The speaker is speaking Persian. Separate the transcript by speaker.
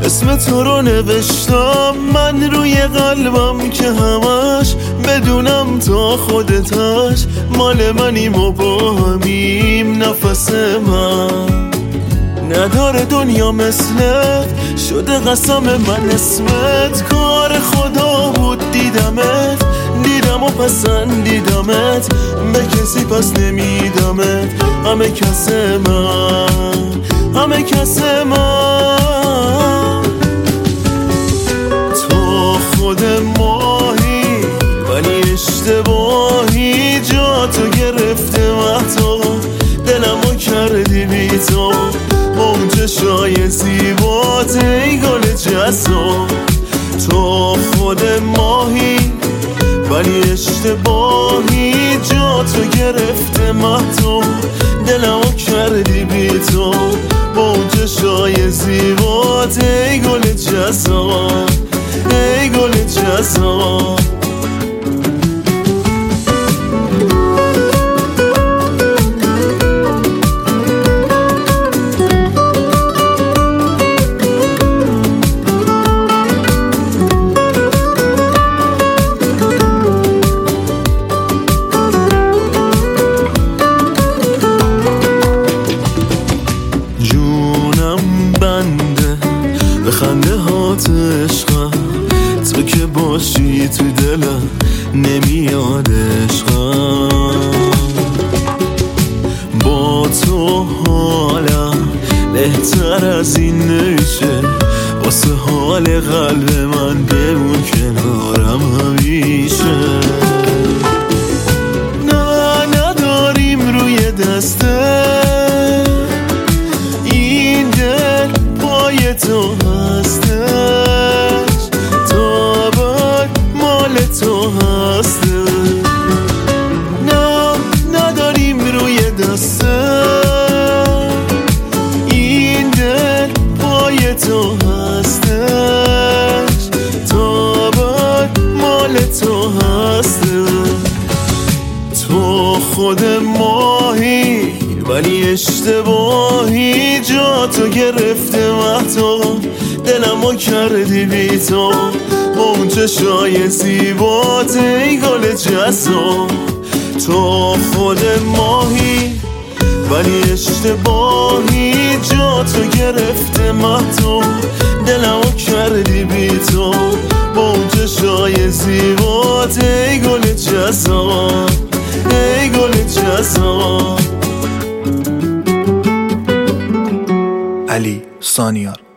Speaker 1: اسم تو رو نوشتم من روی قلبم که همش بدونم تا خودتش مال منیم و با همیم نفس من. نداره دنیا مثلت، شده قسم من اسمت. کار خدا بود دیدمت، دیدم و پسندیدمت، به کسی پس نمیدمت. همه کس من، همه کس من. تو خود ماهی ولی اشتباهی، جا تو گرفته محتاب دلمو کردی بی تو. موج شای زیبات ای گل جذاب. تو خود ماهی ولی اشتباهی، جا تو گرفته محتاب دلمو کردی بی تو. موج شای زیبات ای گل جذاب، ای گل جذاب. به خنده هات عشقم، تو که باشی تو دلم نمیاد عشقم. با تو حالم بهتر از این نمیشه، واسه حال قلب من بمون کنارم همیشه. نه نداریم روی دسته این دل پای تو هستش، تا بعد مال تو هستش. نه نداریم روی دسته این دل پای تو هستش، تا بعد مال تو هستش. تو خود ماهی ولی اشتباهی، جا تو گرفته محتاب دلمو کردی بی تو. موج شای زیبات ای گل جذاب. تو خود ماهی ولی اشتباهی، جا تو گرفته محتاب دلمو کردی بی تو. موج شای زیبات ای گل جذاب، ای گل جذاب.
Speaker 2: علی سانیار.